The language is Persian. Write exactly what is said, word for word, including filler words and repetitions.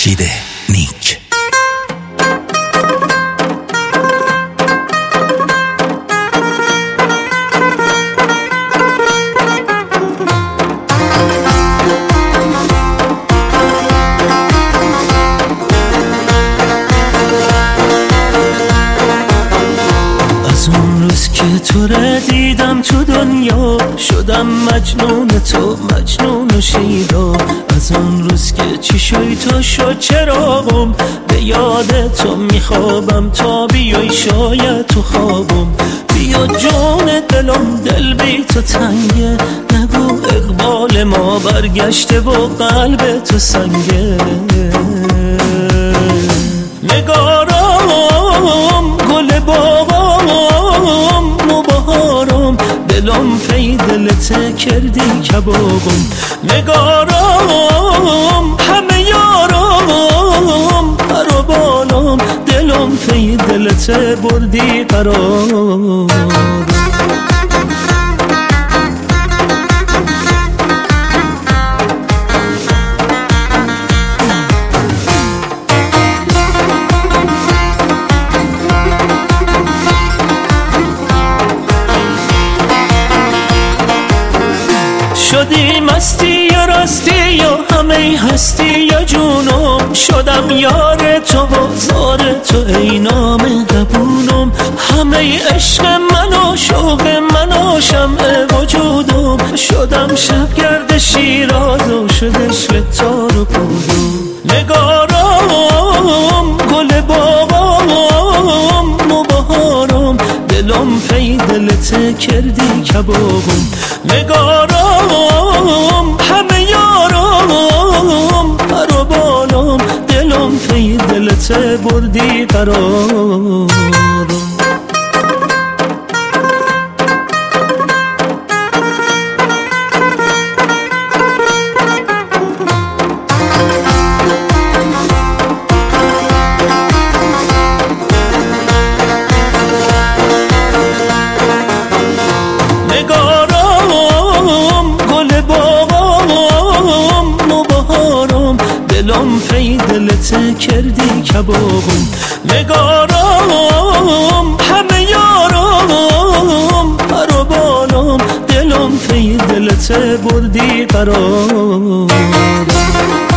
خورشید نیک. از اون روز که تو را دیدم تو دنیا شدم مجنون تو، مجنون و شیدا. از اون روز که چی شوی تو شد چراغم، به یاد تو میخوابم تا بیای شاید تو خوابم. بیا جون دلم، دل بی تو تنگه، نگو اقبال ما برگشته و قلب تو سنگه. نگارم گل باغم و بهارم، دلم پی دلت کردی کبابم. نگارم همه یارم پر و بالم، دلم پی دلت بردی قرارم. شدی مستی یا راستی یا همه هستی یا جونم، شدم یار تو و زار تو ای نام قبولم. همه عشق من و شوق من و شمع وجودم، شدم شبگرد شیراز و شد عشق تار و پودم. نگارم گل باغم و بهارم، دلم پی دلت کردی کبابم. نگارم همه یارم پر و بالم، دلم پی دلت بردی قرارم. دلم پی دلت کردی کبابم. نگارم همه یارم پر و بالم، دلم پی دلت بردی قرارم.